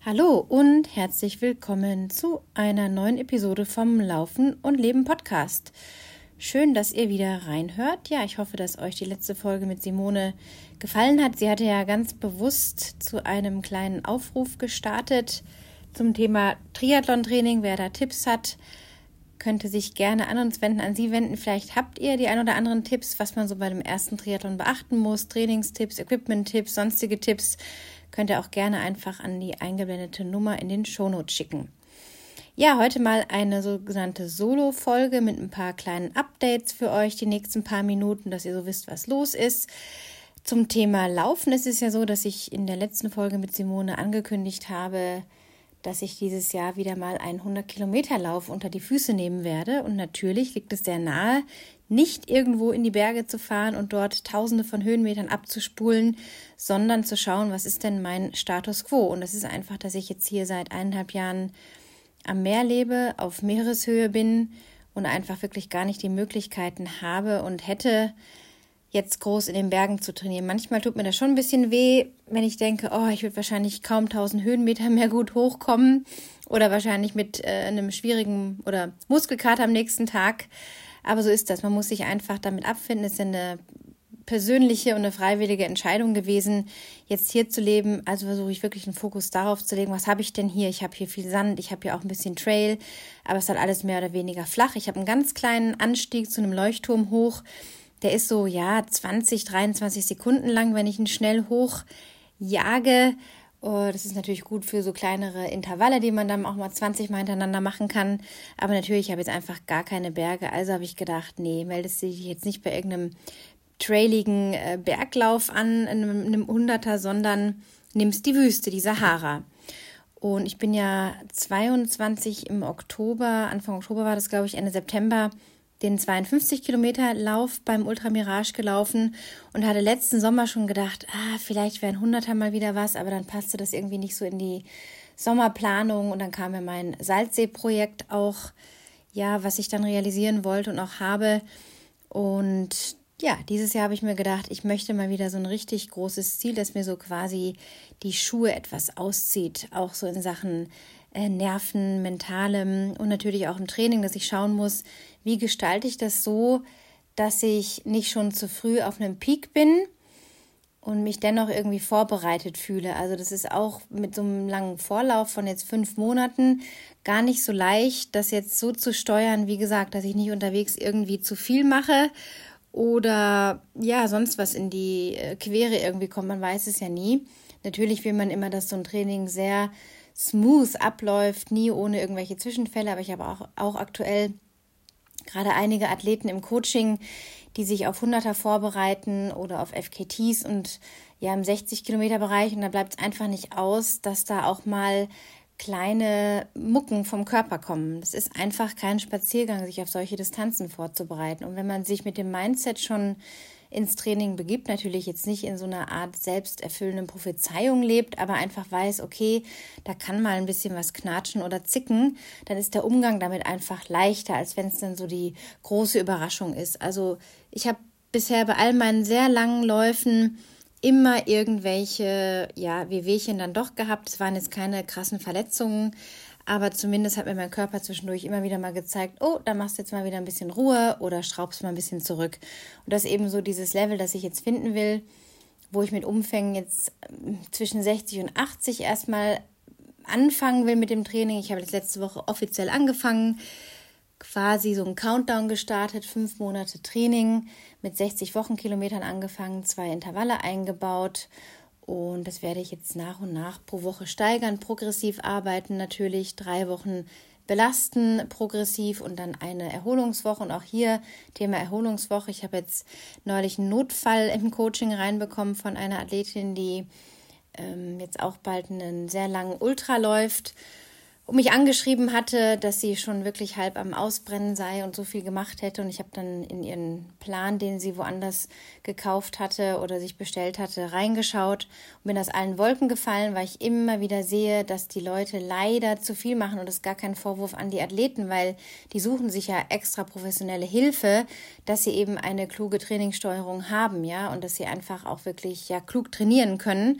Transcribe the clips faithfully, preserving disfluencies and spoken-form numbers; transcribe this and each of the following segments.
Hallo und herzlich willkommen zu einer neuen Episode vom Laufen und Leben Podcast. Schön, dass ihr wieder reinhört. Ja, ich hoffe, dass euch die letzte Folge mit Simone gefallen hat. Sie hatte ja ganz bewusst zu einem kleinen Aufruf gestartet zum Thema Triathlon-Training. Wer da Tipps hat, könnte sich gerne an uns wenden, an Sie wenden. Vielleicht habt ihr die ein oder anderen Tipps, was man so bei dem ersten Triathlon beachten muss. Trainingstipps, Equipment-Tipps, sonstige Tipps. Könnt ihr auch gerne einfach an die eingeblendete Nummer in den Shownotes schicken. Ja, heute mal eine sogenannte Solo-Folge mit ein paar kleinen Updates für euch die nächsten paar Minuten, dass ihr so wisst, was los ist. Zum Thema Laufen ist es ja so, dass ich in der letzten Folge mit Simone angekündigt habe, dass ich dieses Jahr wieder mal einen hundert-Kilometer-Lauf unter die Füße nehmen werde. Und natürlich liegt es sehr nahe, nicht irgendwo in die Berge zu fahren und dort tausende von Höhenmetern abzuspulen, sondern zu schauen, was ist denn mein Status quo. Und das ist einfach, dass ich jetzt hier seit eineinhalb Jahren am Meer lebe, auf Meereshöhe bin und einfach wirklich gar nicht die Möglichkeiten habe und hätte, jetzt groß in den Bergen zu trainieren. Manchmal tut mir das schon ein bisschen weh, wenn ich denke, oh, ich würde wahrscheinlich kaum tausend Höhenmeter mehr gut hochkommen oder wahrscheinlich mit äh, einem schwierigen oder Muskelkater am nächsten Tag. Aber so ist das. Man muss sich einfach damit abfinden. Es ist eine persönliche und eine freiwillige Entscheidung gewesen, jetzt hier zu leben. Also versuche ich wirklich einen Fokus darauf zu legen, was habe ich denn hier? Ich habe hier viel Sand, ich habe hier auch ein bisschen Trail, aber es ist halt alles mehr oder weniger flach. Ich habe einen ganz kleinen Anstieg zu einem Leuchtturm hoch. Der ist so, ja, zwanzig, dreiundzwanzig Sekunden lang, wenn ich ihn schnell hoch jage. Oh, das ist natürlich gut für so kleinere Intervalle, die man dann auch mal zwanzig Mal hintereinander machen kann. Aber natürlich habe ich jetzt einfach gar keine Berge. Also habe ich gedacht, nee, meldest du dich jetzt nicht bei irgendeinem trailigen äh, Berglauf an, in einem, in einem Hunderter, sondern nimmst die Wüste, die Sahara. Und ich bin ja zweiundzwanzig im Oktober, Anfang Oktober war das, glaube ich, Ende September, den zweiundfünfzig Kilometer Lauf beim Ultra Mirage gelaufen und hatte letzten Sommer schon gedacht, ah, vielleicht wäre ein Hunderter mal wieder was, aber dann passte das irgendwie nicht so in die Sommerplanung und dann kam mir mein Salzsee-Projekt auch, ja, was ich dann realisieren wollte und auch habe. Und ja, dieses Jahr habe ich mir gedacht, ich möchte mal wieder so ein richtig großes Ziel, das mir so quasi die Schuhe etwas auszieht, auch so in Sachen äh, Nerven, Mentalem und natürlich auch im Training, dass ich schauen muss, wie gestalte ich das so, dass ich nicht schon zu früh auf einem Peak bin und mich dennoch irgendwie vorbereitet fühle. Also das ist auch mit so einem langen Vorlauf von jetzt fünf Monaten gar nicht so leicht, das jetzt so zu steuern, wie gesagt, dass ich nicht unterwegs irgendwie zu viel mache oder ja, sonst was in die Quere irgendwie kommt. Man weiß es ja nie. Natürlich will man immer, dass so ein Training sehr smooth abläuft, nie ohne irgendwelche Zwischenfälle, aber ich habe auch, auch aktuell gerade einige Athleten im Coaching, die sich auf Hunderter vorbereiten oder auf F K Ts und ja im sechzig Kilometer Bereich und da bleibt es einfach nicht aus, dass da auch mal kleine Mucken vom Körper kommen. Das ist einfach kein Spaziergang, sich auf solche Distanzen vorzubereiten. Und wenn man sich mit dem Mindset schon ins Training begibt, natürlich jetzt nicht in so einer Art selbsterfüllenden Prophezeiung lebt, aber einfach weiß, okay, da kann mal ein bisschen was knatschen oder zicken, dann ist der Umgang damit einfach leichter, als wenn es dann so die große Überraschung ist. Also ich habe bisher bei all meinen sehr langen Läufen immer irgendwelche, ja, Wehwehchen dann doch gehabt. Es waren jetzt keine krassen Verletzungen, aber zumindest hat mir mein Körper zwischendurch immer wieder mal gezeigt, oh, da machst du jetzt mal wieder ein bisschen Ruhe oder schraubst mal ein bisschen zurück. Und das ist eben so dieses Level, das ich jetzt finden will, wo ich mit Umfängen jetzt zwischen sechzig und achtzig erstmal anfangen will mit dem Training. Ich habe jetzt letzte Woche offiziell angefangen, quasi so einen Countdown gestartet, fünf Monate Training mit sechzig Wochenkilometern angefangen, zwei Intervalle eingebaut und das werde ich jetzt nach und nach pro Woche steigern, progressiv arbeiten natürlich, drei Wochen belasten, progressiv und dann eine Erholungswoche und auch hier Thema Erholungswoche. Ich habe jetzt neulich einen Notfall im Coaching reinbekommen von einer Athletin, die ähm, jetzt auch bald einen sehr langen Ultra läuft und mich angeschrieben hatte, dass sie schon wirklich halb am Ausbrennen sei und so viel gemacht hätte. Und ich habe dann in ihren Plan, den sie woanders gekauft hatte oder sich bestellt hatte, reingeschaut und bin aus allen Wolken gefallen, weil ich immer wieder sehe, dass die Leute leider zu viel machen. Und das ist gar kein Vorwurf an die Athleten, weil die suchen sich ja extra professionelle Hilfe, dass sie eben eine kluge Trainingssteuerung haben, ja, und dass sie einfach auch wirklich ja klug trainieren können.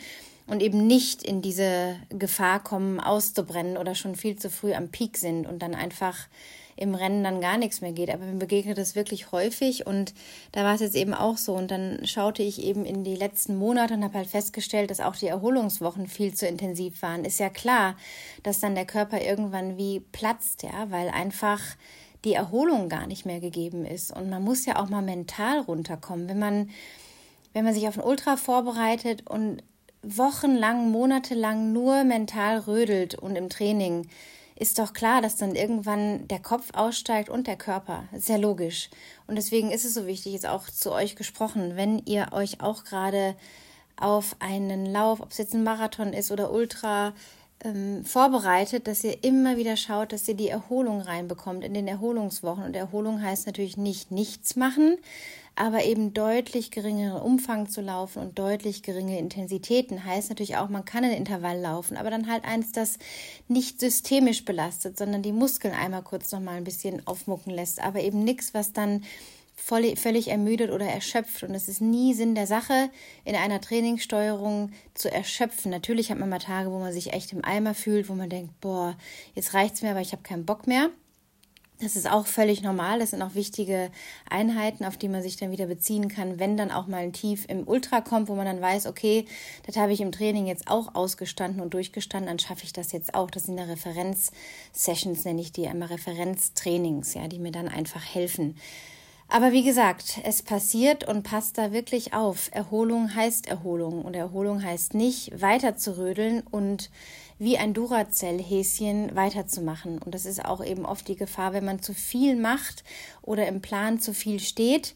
und eben nicht in diese Gefahr kommen, auszubrennen oder schon viel zu früh am Peak sind und dann einfach im Rennen dann gar nichts mehr geht. Aber mir begegnet das wirklich häufig und da war es jetzt eben auch so. Und dann schaute ich eben in die letzten Monate und habe halt festgestellt, dass auch die Erholungswochen viel zu intensiv waren. Ist ja klar, dass dann der Körper irgendwann wie platzt, ja, weil einfach die Erholung gar nicht mehr gegeben ist. Und man muss ja auch mal mental runterkommen. Wenn man, wenn man sich auf ein Ultra vorbereitet und wochenlang, monatelang nur mental rödelt und im Training, ist doch klar, dass dann irgendwann der Kopf aussteigt und der Körper. Das ist ja logisch. Und deswegen ist es so wichtig, jetzt auch zu euch gesprochen, wenn ihr euch auch gerade auf einen Lauf, ob es jetzt ein Marathon ist oder Ultra, ähm, vorbereitet, dass ihr immer wieder schaut, dass ihr die Erholung reinbekommt in den Erholungswochen. Und Erholung heißt natürlich nicht nichts machen, aber eben deutlich geringeren Umfang zu laufen und deutlich geringe Intensitäten heißt natürlich auch, man kann ein Intervall laufen, aber dann halt eins, das nicht systemisch belastet, sondern die Muskeln einmal kurz nochmal ein bisschen aufmucken lässt, aber eben nichts, was dann voll, völlig ermüdet oder erschöpft. Und es ist nie Sinn der Sache, in einer Trainingssteuerung zu erschöpfen. Natürlich hat man mal Tage, wo man sich echt im Eimer fühlt, wo man denkt, boah, jetzt reicht's mir, aber ich habe keinen Bock mehr. Das ist auch völlig normal. Das sind auch wichtige Einheiten, auf die man sich dann wieder beziehen kann, wenn dann auch mal ein Tief im Ultra kommt, wo man dann weiß, okay, das habe ich im Training jetzt auch ausgestanden und durchgestanden, dann schaffe ich das jetzt auch. Das sind ja Referenz-Sessions, nenne ich die, einmal Referenztrainings, ja, die mir dann einfach helfen. Aber wie gesagt, es passiert und passt da wirklich auf. Erholung heißt Erholung und Erholung heißt nicht weiter zu rödeln und wie ein Duracell-Häschen weiterzumachen. Und das ist auch eben oft die Gefahr, wenn man zu viel macht oder im Plan zu viel steht,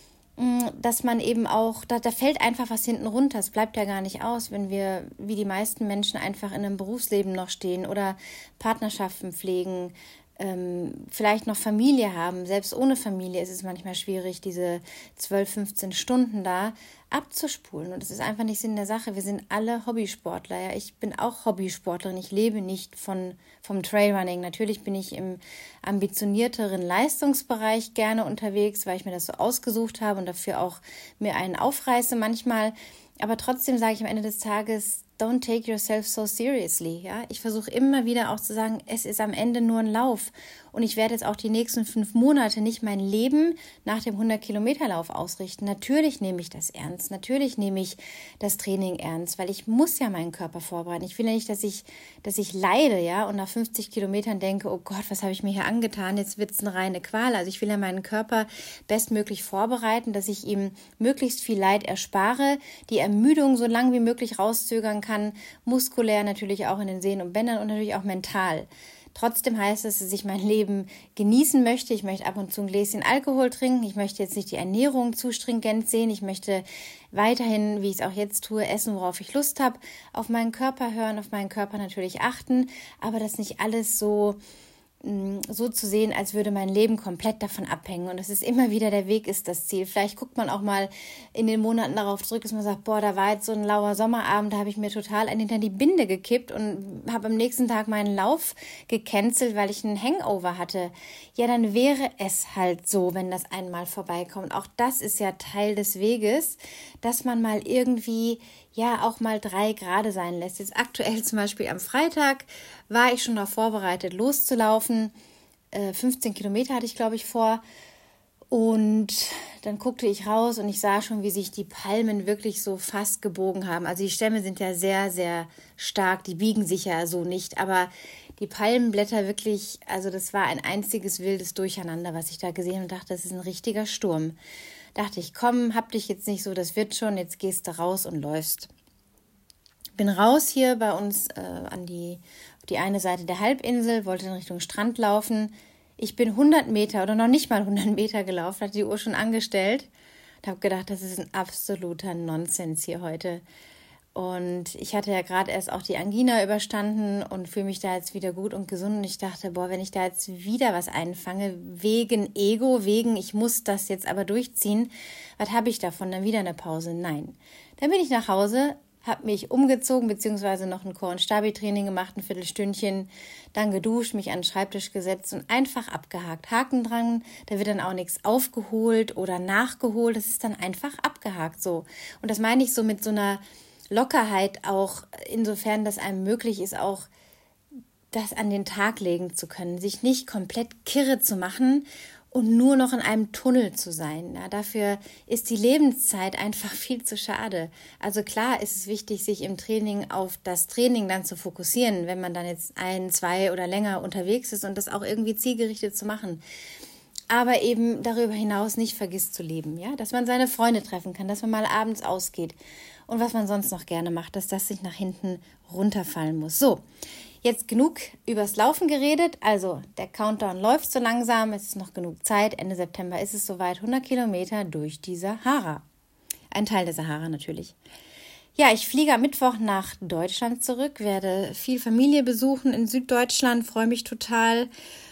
dass man eben auch, da, da fällt einfach was hinten runter. Es bleibt ja gar nicht aus, wenn wir, wie die meisten Menschen, einfach in einem Berufsleben noch stehen oder Partnerschaften pflegen, ähm, vielleicht noch Familie haben. Selbst ohne Familie ist es manchmal schwierig, diese zwölf, fünfzehn Stunden da abzuspulen. Und das ist einfach nicht Sinn der Sache. Wir sind alle Hobbysportler. Ja? Ich bin auch Hobbysportlerin. Ich lebe nicht von, vom Trailrunning. Natürlich bin ich im ambitionierteren Leistungsbereich gerne unterwegs, weil ich mir das so ausgesucht habe und dafür auch mir einen aufreiße manchmal. Aber trotzdem sage ich am Ende des Tages, don't take yourself so seriously. Ja? Ich versuche immer wieder auch zu sagen, es ist am Ende nur ein Lauf. Und ich werde jetzt auch die nächsten fünf Monate nicht mein Leben nach dem hundert-Kilometer-Lauf ausrichten. Natürlich nehme ich das ernst. Natürlich nehme ich das Training ernst, weil ich muss ja meinen Körper vorbereiten. Ich will ja nicht, dass ich, dass ich leide, ja, und nach fünfzig Kilometern denke, oh Gott, was habe ich mir hier angetan? Jetzt wird es eine reine Qual. Also ich will ja meinen Körper bestmöglich vorbereiten, dass ich ihm möglichst viel Leid erspare, die Ermüdung so lange wie möglich rauszögern kann, muskulär natürlich auch in den Sehnen und Bändern und natürlich auch mental. Trotzdem heißt es, dass ich mein Leben genießen möchte. Ich möchte ab und zu ein Gläschen Alkohol trinken. Ich möchte jetzt nicht die Ernährung zu stringent sehen. Ich möchte weiterhin, wie ich es auch jetzt tue, essen, worauf ich Lust habe. Auf meinen Körper hören, auf meinen Körper natürlich achten. Aber das nicht alles so so zu sehen, als würde mein Leben komplett davon abhängen. Und es ist immer wieder, der Weg ist das Ziel. Vielleicht guckt man auch mal in den Monaten darauf zurück, dass man sagt, boah, da war jetzt so ein lauer Sommerabend, da habe ich mir total einen hinter die Binde gekippt und habe am nächsten Tag meinen Lauf gecancelt, weil ich einen Hangover hatte. Ja, dann wäre es halt so, wenn das einmal vorbeikommt. Auch das ist ja Teil des Weges, dass man mal irgendwie ja auch mal drei Grade sein lässt. Jetzt aktuell zum Beispiel am Freitag war ich schon darauf vorbereitet, loszulaufen. Äh, fünfzehn Kilometer hatte ich, glaube ich, vor. Und dann guckte ich raus und ich sah schon, wie sich die Palmen wirklich so fast gebogen haben. Also die Stämme sind ja sehr, sehr stark. Die biegen sich ja so nicht. Aber die Palmenblätter wirklich, also das war ein einziges wildes Durcheinander, was ich da gesehen habe und dachte, das ist ein richtiger Sturm. Dachte ich, komm, hab dich jetzt nicht so, das wird schon, jetzt gehst du raus und läufst. Bin raus hier bei uns äh, an die, auf die eine Seite der Halbinsel, wollte in Richtung Strand laufen. Ich bin hundert Meter oder noch nicht mal hundert Meter gelaufen, hatte die Uhr schon angestellt und habe gedacht, das ist ein absoluter Nonsens hier heute. Und ich hatte ja gerade erst auch die Angina überstanden und fühle mich da jetzt wieder gut und gesund. Und ich dachte, boah, wenn ich da jetzt wieder was einfange, wegen Ego, wegen ich muss das jetzt aber durchziehen, was habe ich davon? Dann wieder eine Pause? Nein. Dann bin ich nach Hause, habe mich umgezogen, beziehungsweise noch ein Core- und Stabi-Training gemacht, ein Viertelstündchen, dann geduscht, mich an den Schreibtisch gesetzt und einfach abgehakt. Haken dran, da wird dann auch nichts aufgeholt oder nachgeholt, das ist dann einfach abgehakt so. Und das meine ich so mit so einer Lockerheit auch insofern, dass einem möglich ist, auch das an den Tag legen zu können, sich nicht komplett kirre zu machen und nur noch in einem Tunnel zu sein. Ja, dafür ist die Lebenszeit einfach viel zu schade. Also klar ist es wichtig, sich im Training auf das Training dann zu fokussieren, wenn man dann jetzt ein, zwei oder länger unterwegs ist und das auch irgendwie zielgerichtet zu machen. Aber eben darüber hinaus nicht vergisst zu leben, ja, dass man seine Freunde treffen kann, dass man mal abends ausgeht und was man sonst noch gerne macht, dass das sich nach hinten runterfallen muss. So, jetzt genug übers Laufen geredet, also der Countdown läuft so langsam, es ist noch genug Zeit, Ende September ist es soweit, hundert Kilometer durch die Sahara. Ein Teil der Sahara natürlich. Ja, ich fliege am Mittwoch nach Deutschland zurück, werde viel Familie besuchen in Süddeutschland, freue mich total.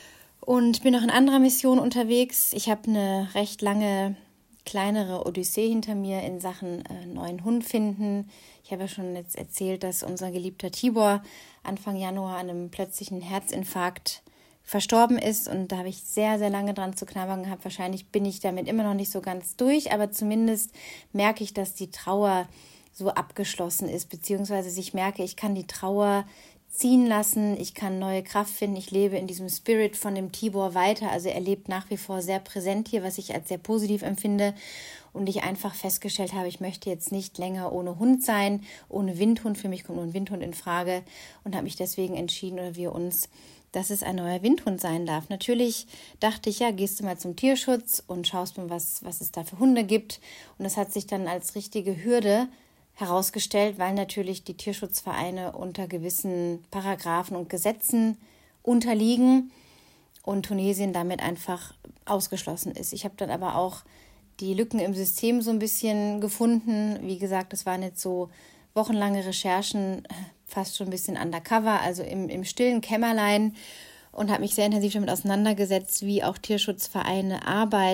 Und bin noch in anderer Mission unterwegs. Ich habe eine recht lange, kleinere Odyssee hinter mir in Sachen äh, neuen Hund finden. Ich habe ja schon jetzt erzählt, dass unser geliebter Tibor Anfang Januar an einem plötzlichen Herzinfarkt verstorben ist. Und da habe ich sehr, sehr lange dran zu knabbern gehabt. Wahrscheinlich bin ich damit immer noch nicht so ganz durch, aber zumindest merke ich, dass die Trauer so abgeschlossen ist, beziehungsweise ich merke, ich kann die Trauer ziehen lassen, ich kann neue Kraft finden, ich lebe in diesem Spirit von dem Tibor weiter, also er lebt nach wie vor sehr präsent hier, was ich als sehr positiv empfinde und ich einfach festgestellt habe, ich möchte jetzt nicht länger ohne Hund sein, ohne Windhund, für mich kommt nur ein Windhund in Frage und habe mich deswegen entschieden, oder wir uns, dass es ein neuer Windhund sein darf. Natürlich dachte ich, ja, gehst du mal zum Tierschutz und schaust mal, was, was es da für Hunde gibt und das hat sich dann als richtige Hürde herausgestellt, weil natürlich die Tierschutzvereine unter gewissen Paragraphen und Gesetzen unterliegen und Tunesien damit einfach ausgeschlossen ist. Ich habe dann aber auch die Lücken im System so ein bisschen gefunden. Wie gesagt, das waren jetzt so wochenlange Recherchen, fast schon ein bisschen undercover, also im, im stillen Kämmerlein und habe mich sehr intensiv damit auseinandergesetzt, wie auch Tierschutzvereine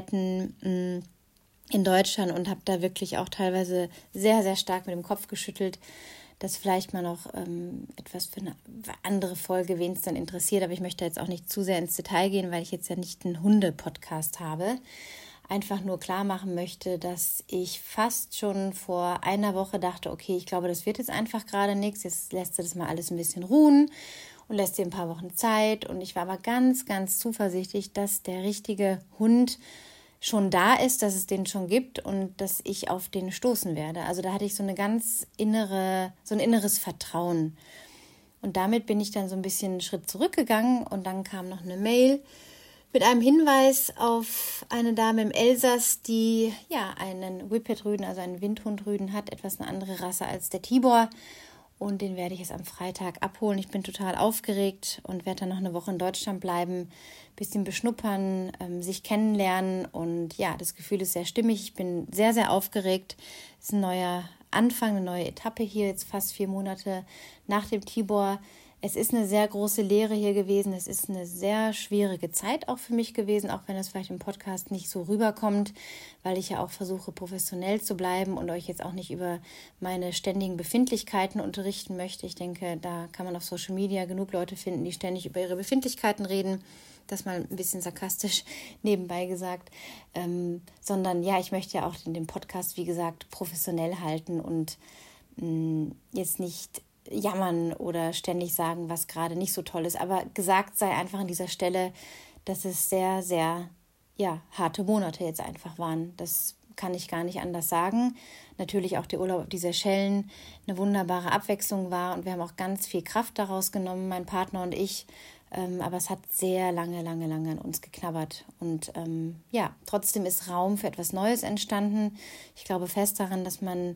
arbeiten in Deutschland und habe da wirklich auch teilweise sehr, sehr stark mit dem Kopf geschüttelt. Das vielleicht mal noch ähm, etwas für eine andere Folge, wen es dann interessiert. Aber ich möchte jetzt auch nicht zu sehr ins Detail gehen, weil ich jetzt ja nicht einen Hunde-Podcast habe. Einfach nur klar machen möchte, dass ich fast schon vor einer Woche dachte, okay, ich glaube, das wird jetzt einfach gerade nichts. Jetzt lässt du das mal alles ein bisschen ruhen und lässt dir ein paar Wochen Zeit. Und ich war aber ganz, ganz zuversichtlich, dass der richtige Hund schon da ist, dass es den schon gibt und dass ich auf den stoßen werde. Also da hatte ich so eine ganz innere, so ein inneres Vertrauen. Und damit bin ich dann so ein bisschen einen Schritt zurückgegangen und dann kam noch eine Mail mit einem Hinweis auf eine Dame im Elsass, die ja einen Whippet-Rüden, also einen Windhund-Rüden hat, etwas eine andere Rasse als der Tibor. Und den werde ich jetzt am Freitag abholen. Ich bin total aufgeregt und werde dann noch eine Woche in Deutschland bleiben, ein bisschen beschnuppern, ähm, sich kennenlernen. Und ja, das Gefühl ist sehr stimmig. Ich bin sehr, sehr aufgeregt. Es ist ein neuer Anfang, eine neue Etappe hier, jetzt fast vier Monate nach dem Tibor. Es ist eine sehr große Lehre hier gewesen. Es ist eine sehr schwierige Zeit auch für mich gewesen, auch wenn das vielleicht im Podcast nicht so rüberkommt, weil ich ja auch versuche, professionell zu bleiben und euch jetzt auch nicht über meine ständigen Befindlichkeiten unterrichten möchte. Ich denke, da kann man auf Social Media genug Leute finden, die ständig über ihre Befindlichkeiten reden. Das mal ein bisschen sarkastisch nebenbei gesagt. Ähm, sondern ja, ich möchte ja auch den Podcast, wie gesagt, professionell halten und mh, jetzt nicht jammern oder ständig sagen, was gerade nicht so toll ist. Aber gesagt sei einfach an dieser Stelle, dass es sehr, sehr ja, harte Monate jetzt einfach waren. Das kann ich gar nicht anders sagen. Natürlich auch der Urlaub auf die Seychellen eine wunderbare Abwechslung war und wir haben auch ganz viel Kraft daraus genommen, mein Partner und ich. Ähm, aber es hat sehr lange, lange, lange an uns geknabbert. Und ähm, ja, trotzdem ist Raum für etwas Neues entstanden. Ich glaube fest daran, dass man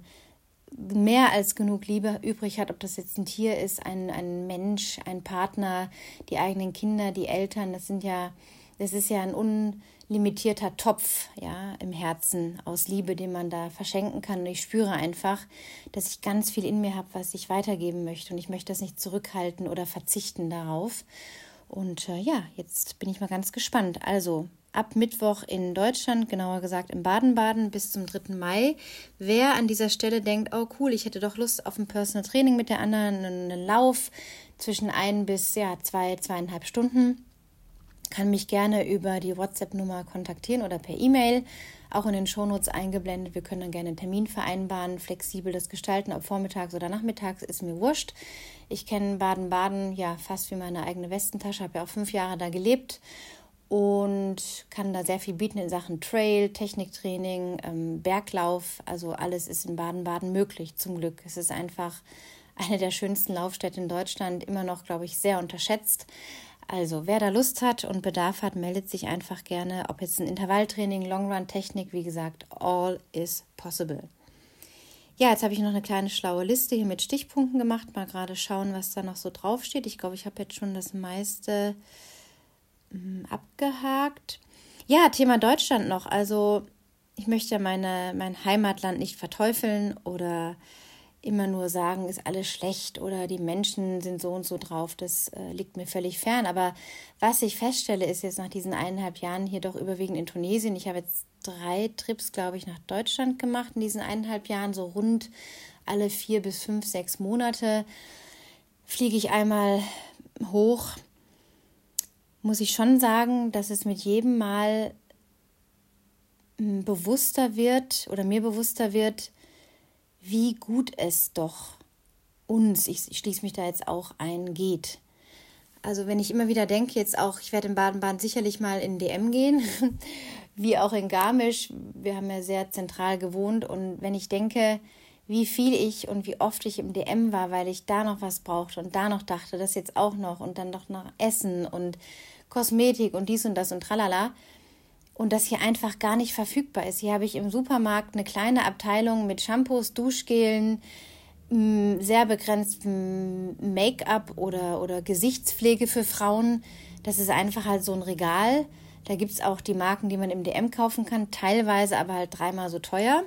mehr als genug Liebe übrig hat, ob das jetzt ein Tier ist, ein, ein Mensch, ein Partner, die eigenen Kinder, die Eltern, das sind ja, das ist ja ein unlimitierter Topf, ja, im Herzen aus Liebe, den man da verschenken kann. Und ich spüre einfach, dass ich ganz viel in mir habe, was ich weitergeben möchte und ich möchte das nicht zurückhalten oder verzichten darauf. Und äh, ja, jetzt bin ich mal ganz gespannt. Also ab Mittwoch in Deutschland, genauer gesagt in Baden-Baden bis zum dritten Mai. Wer an dieser Stelle denkt, oh cool, ich hätte doch Lust auf ein Personal Training mit der anderen, einen Lauf zwischen ein bis ja, zwei, zweieinhalb Stunden, kann mich gerne über die WhatsApp-Nummer kontaktieren oder per E-Mail. auch in den Shownotes eingeblendet. Wir können dann gerne einen Termin vereinbaren, flexibel das gestalten, ob vormittags oder nachmittags, ist mir wurscht. Ich kenne Baden-Baden ja fast wie meine eigene Westentasche, habe ja auch fünf Jahre da gelebt und kann da sehr viel bieten in Sachen Trail, Techniktraining, ähm, Berglauf. Also alles ist in Baden-Baden möglich, zum Glück. Es ist einfach eine der schönsten Laufstädte in Deutschland, immer noch, glaube ich, sehr unterschätzt. Also wer da Lust hat und Bedarf hat, meldet sich einfach gerne. Ob jetzt ein Intervalltraining, Longrun-Technik, wie gesagt, all is possible. Ja, jetzt habe ich noch eine kleine schlaue Liste hier mit Stichpunkten gemacht. Mal gerade schauen, was da noch so draufsteht. Ich glaube, ich habe jetzt schon das meiste abgehakt. Ja, Thema Deutschland noch. Also ich möchte meine, mein Heimatland nicht verteufeln oder immer nur sagen, ist alles schlecht oder die Menschen sind so und so drauf. Das äh, liegt mir völlig fern. Aber was ich feststelle, ist jetzt nach diesen eineinhalb Jahren hier doch überwiegend in Tunesien. Ich habe jetzt drei Trips, glaube ich, nach Deutschland gemacht in diesen eineinhalb Jahren. So rund alle vier bis fünf, sechs Monate fliege ich einmal hoch. Muss ich schon sagen, dass es mit jedem Mal bewusster wird oder mir bewusster wird, wie gut es doch uns, ich, ich schließe mich da jetzt auch ein, geht. Also wenn ich immer wieder denke, jetzt auch, ich werde in Baden-Baden sicherlich mal in D M gehen, wie auch in Garmisch, wir haben ja sehr zentral gewohnt und wenn ich denke, wie viel ich und wie oft ich im D M war, weil ich da noch was brauchte und da noch dachte, das jetzt auch noch und dann noch nach Essen und Kosmetik und dies und das und tralala. Und das hier einfach gar nicht verfügbar ist. Hier habe ich im Supermarkt eine kleine Abteilung mit Shampoos, Duschgelen, sehr begrenztem Make-up oder, oder Gesichtspflege für Frauen. Das ist einfach halt so ein Regal. Da gibt es auch die Marken, die man im D M kaufen kann, teilweise aber halt dreimal so teuer.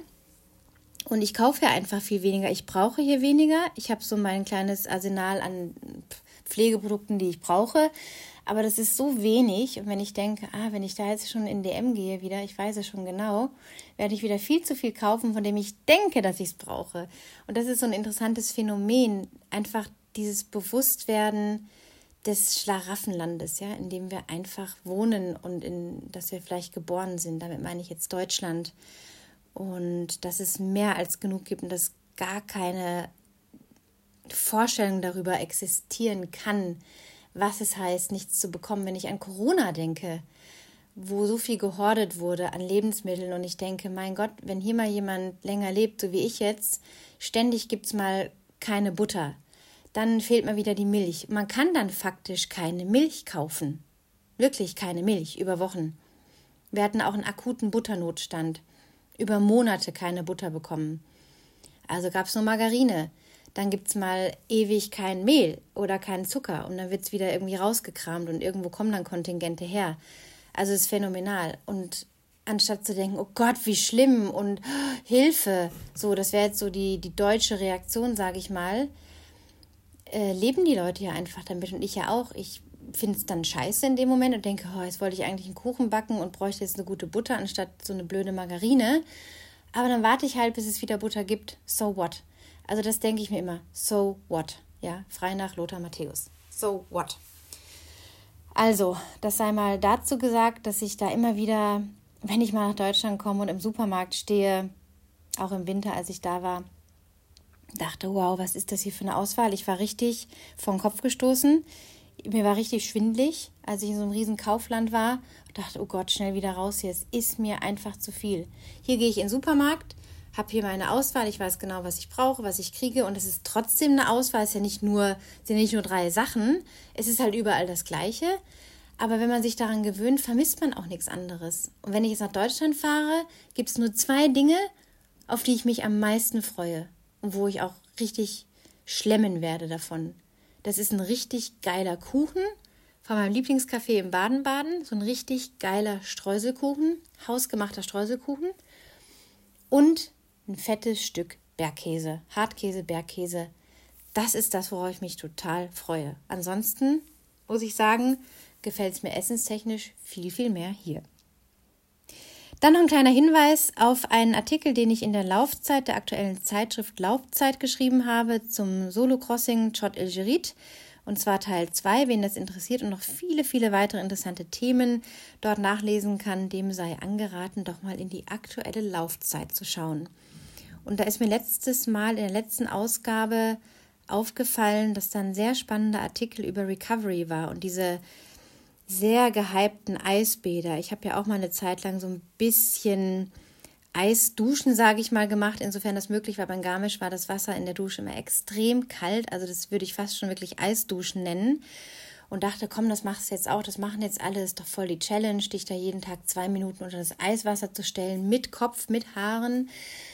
Und ich kaufe ja einfach viel weniger. Ich brauche hier weniger. Ich habe so mein kleines Arsenal an Pflegeprodukten, die ich brauche. Aber das ist so wenig. Und wenn ich denke, ah, wenn ich da jetzt schon in D M gehe wieder, ich weiß es schon genau, werde ich wieder viel zu viel kaufen, von dem ich denke, dass ich es brauche. Und das ist so ein interessantes Phänomen. Einfach dieses Bewusstwerden des Schlaraffenlandes, ja, in dem wir einfach wohnen und in, dass wir vielleicht geboren sind. Damit meine ich jetzt Deutschland. Und dass es mehr als genug gibt und dass gar keine Vorstellung darüber existieren kann, was es heißt, nichts zu bekommen. Wenn ich an Corona denke, wo so viel gehortet wurde an Lebensmitteln und ich denke, mein Gott, wenn hier mal jemand länger lebt, so wie ich jetzt, ständig gibt es mal keine Butter, dann fehlt mal wieder die Milch. Man kann dann faktisch keine Milch kaufen. Wirklich keine Milch über Wochen. Wir hatten auch einen akuten Butternotstand. Über Monate keine Butter bekommen. Also gab es nur Margarine. Dann gibt es mal ewig kein Mehl oder keinen Zucker und dann wird es wieder irgendwie rausgekramt und irgendwo kommen dann Kontingente her. Also es ist phänomenal. Und anstatt zu denken, oh Gott, wie schlimm und oh, Hilfe, so, das wäre jetzt so die, die deutsche Reaktion, sage ich mal, äh, leben die Leute ja einfach damit und ich ja auch. Ich finde es dann scheiße in dem Moment und denke, oh, jetzt wollte ich eigentlich einen Kuchen backen und bräuchte jetzt eine gute Butter anstatt so eine blöde Margarine. Aber dann warte ich halt, bis es wieder Butter gibt. So what? Also das denke ich mir immer. So what? Ja, frei nach Lothar Matthäus. So what? Also, das sei mal dazu gesagt, dass ich da immer wieder, wenn ich mal nach Deutschland komme und im Supermarkt stehe, auch im Winter, als ich da war, dachte, wow, was ist das hier für eine Auswahl? Ich war richtig vor den Kopf gestoßen. Mir war richtig schwindelig, als ich in so einem riesen Kaufland war. Ich dachte, oh Gott, schnell wieder raus hier. Es ist mir einfach zu viel. Hier gehe ich in den Supermarkt, habe hier meine Auswahl. Ich weiß genau, was ich brauche, was ich kriege. Und es ist trotzdem eine Auswahl. Es ist ja nicht nur, es sind ja nicht nur drei Sachen. Es ist halt überall das Gleiche. Aber wenn man sich daran gewöhnt, vermisst man auch nichts anderes. Und wenn ich jetzt nach Deutschland fahre, gibt es nur zwei Dinge, auf die ich mich am meisten freue. Und wo ich auch richtig schlemmen werde davon. Das ist ein richtig geiler Kuchen von meinem Lieblingscafé in Baden-Baden. So ein richtig geiler Streuselkuchen, hausgemachter Streuselkuchen. Und ein fettes Stück Bergkäse, Hartkäse, Bergkäse. Das ist das, worauf ich mich total freue. Ansonsten muss ich sagen, gefällt es mir essenstechnisch viel, viel mehr hier. Dann noch ein kleiner Hinweis auf einen Artikel, den ich in der Laufzeit der aktuellen Zeitschrift Laufzeit geschrieben habe zum Solo-Crossing Chott el Djerid. Und zwar Teil zwei, wen das interessiert und noch viele, viele weitere interessante Themen dort nachlesen kann, dem sei angeraten, doch mal in die aktuelle Laufzeit zu schauen. Und da ist mir letztes Mal in der letzten Ausgabe aufgefallen, dass da ein sehr spannender Artikel über Recovery war und diese sehr gehypten Eisbäder. Ich habe ja auch mal eine Zeit lang so ein bisschen Eisduschen, sage ich mal, gemacht, insofern das möglich war. Beim Garmisch war das Wasser in der Dusche immer extrem kalt, also das würde ich fast schon wirklich Eisduschen nennen. Und dachte, komm, das machst du jetzt auch, das machen jetzt alle, ist doch voll die Challenge, dich da jeden Tag zwei Minuten unter das Eiswasser zu stellen, mit Kopf, mit Haaren.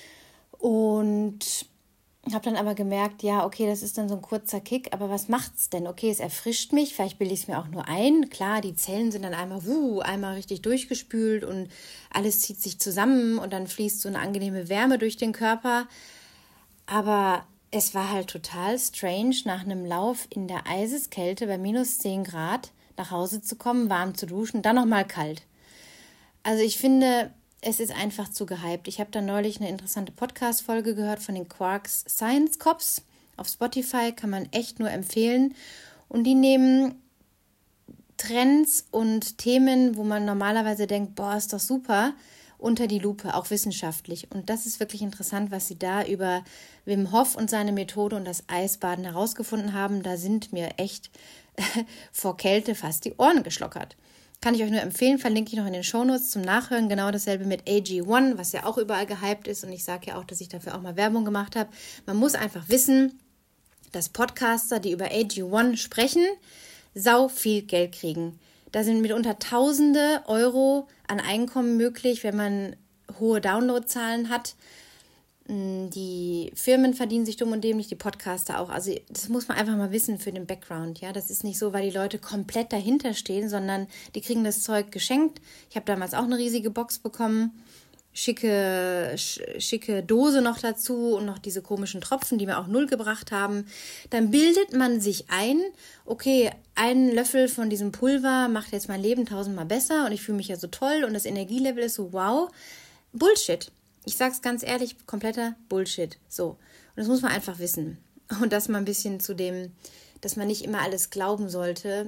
Und habe dann aber gemerkt, ja, okay, das ist dann so ein kurzer Kick, aber was macht's denn? Okay, es erfrischt mich, vielleicht bilde ich es mir auch nur ein. Klar, die Zellen sind dann einmal, wuh, einmal richtig durchgespült und alles zieht sich zusammen und dann fließt so eine angenehme Wärme durch den Körper. Aber es war halt total strange, nach einem Lauf in der Eiseskälte bei minus zehn Grad nach Hause zu kommen, warm zu duschen, dann nochmal kalt. Also ich finde, es ist einfach zu gehypt. Ich habe da neulich eine interessante Podcast-Folge gehört von den Quarks Science Cops. Auf Spotify kann man echt nur empfehlen. Und die nehmen Trends und Themen, wo man normalerweise denkt, boah, ist doch super, unter die Lupe, auch wissenschaftlich. Und das ist wirklich interessant, was sie da über Wim Hof und seine Methode und das Eisbaden herausgefunden haben. Da sind mir echt vor Kälte fast die Ohren geschlockert. Kann ich euch nur empfehlen, verlinke ich noch in den Shownotes zum Nachhören. Genau dasselbe mit A G eins, was ja auch überall gehypt ist. Und ich sage ja auch, dass ich dafür auch mal Werbung gemacht habe. Man muss einfach wissen, dass Podcaster, die über A G eins sprechen, sau viel Geld kriegen. Da sind mitunter Tausende Euro an Einkommen möglich, wenn man hohe Downloadzahlen hat. Die Firmen verdienen sich dumm und dämlich, die Podcaster auch. Also das muss man einfach mal wissen für den Background. Ja, das ist nicht so, weil die Leute komplett dahinter stehen, sondern die kriegen das Zeug geschenkt. Ich habe damals auch eine riesige Box bekommen, schicke, sch- schicke Dose noch dazu und noch diese komischen Tropfen, die mir auch null gebracht haben. Dann bildet man sich ein, okay, ein Löffel von diesem Pulver macht jetzt mein Leben tausendmal besser und ich fühle mich ja so toll und das Energielevel ist so wow. Bullshit. Ich sag's ganz ehrlich, kompletter Bullshit. So. Und das muss man einfach wissen. Und dass man ein bisschen zu dem, dass man nicht immer alles glauben sollte,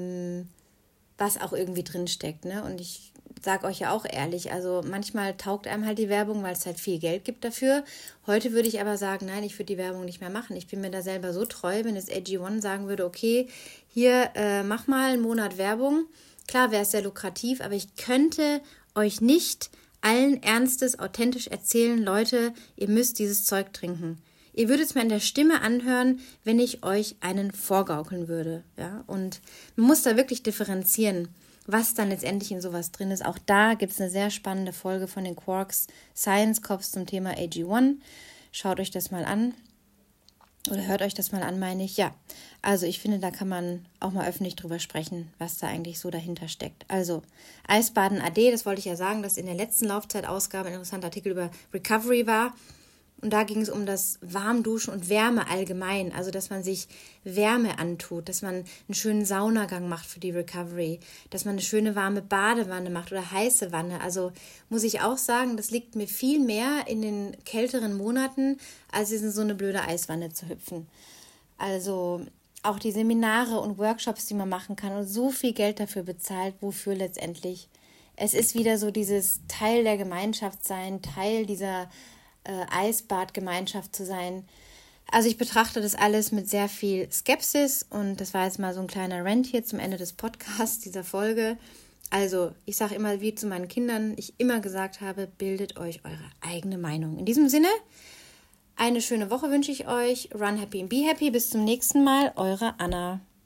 was auch irgendwie drinsteckt. Ne? Und ich sage euch ja auch ehrlich, also manchmal taugt einem halt die Werbung, weil es halt viel Geld gibt dafür. Heute würde ich aber sagen, nein, ich würde die Werbung nicht mehr machen. Ich bin mir da selber so treu, wenn jetzt A G eins sagen würde, okay, hier, äh, mach mal einen Monat Werbung. Klar wäre es sehr lukrativ, aber ich könnte euch nicht allen Ernstes authentisch erzählen, Leute, ihr müsst dieses Zeug trinken. Ihr würdet es mir an der Stimme anhören, wenn ich euch einen vorgaukeln würde. Ja? Und man muss da wirklich differenzieren, was dann letztendlich in sowas drin ist. Auch da gibt es eine sehr spannende Folge von den Quarks Science Cops zum Thema A G eins. Schaut euch das mal an. Oder hört euch das mal an, meine ich. Ja, also ich finde, da kann man auch mal öffentlich drüber sprechen, was da eigentlich so dahinter steckt. Also Eisbaden A D, das wollte ich ja sagen, dass in der letzten Laufzeitausgabe ein interessanter Artikel über Recovery war. Und da ging es um das Warmduschen und Wärme allgemein. Also, dass man sich Wärme antut, dass man einen schönen Saunagang macht für die Recovery, dass man eine schöne warme Badewanne macht oder heiße Wanne. Also muss ich auch sagen, das liegt mir viel mehr in den kälteren Monaten, als in so eine blöde Eiswanne zu hüpfen. Also auch die Seminare und Workshops, die man machen kann und so viel Geld dafür bezahlt, wofür letztendlich. Es ist wieder so dieses Teil der Gemeinschaft sein, Teil dieser Äh, Eisbadgemeinschaft zu sein. Also ich betrachte das alles mit sehr viel Skepsis und das war jetzt mal so ein kleiner Rant hier zum Ende des Podcasts, dieser Folge. Also ich sage immer, wie zu meinen Kindern ich immer gesagt habe, bildet euch eure eigene Meinung. In diesem Sinne, eine schöne Woche wünsche ich euch. Run happy and be happy. Bis zum nächsten Mal. Eure Anna.